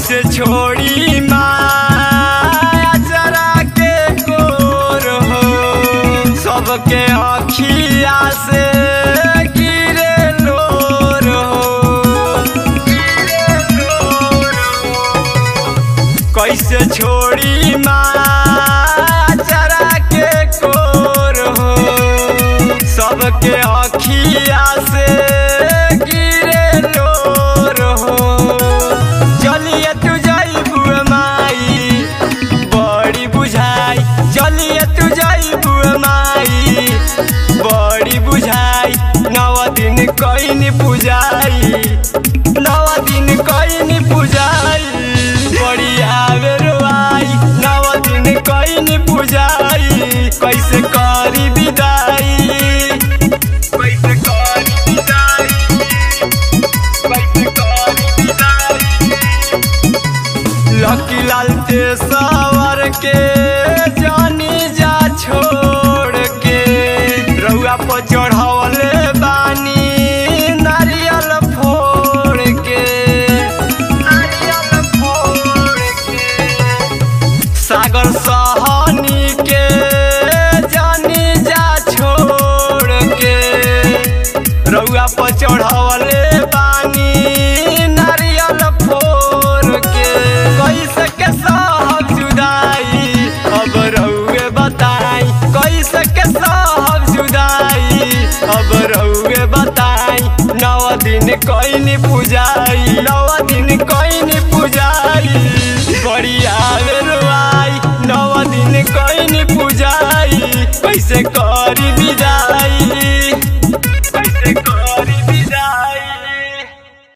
कैसे छोड़ी माया जरा के गोर हो, सबके अखिया से गिरे लोर हो। कैसे छोड़ी माया जरा के गोर हो, सबके अखिया से गिरे लोर हो। चलिए तू जाइबू माई बड़ी बुझाई, चलिए तू जाइबू माई बड़ी बुझाई। 9 दिन कईनी पूजाई, 9 दिन कईनी पूजाई, बड़ी आवे रोआई। 9 दिन कईनी पूजाई, कैसे करी विदाई, कैसे करी विदाई, कैसे करी विदाई। लकी लाल ते सवर के जानी जा छोड़ के, रउआ पर चढ़वले बानी नारियल फोड़ के, नारियल फोड़ के। सागर सहनी के जानी जा छोड़ के, रउआ पर चढ़वले बानी नारियल फोड़ के। कैसे के साहब जुदाई अब रउए बताई, कैसे के साहब जुदाई अब रउए बताई। 9 दिन कईनी पूजाई, 9 दिन कईनी पूजाई।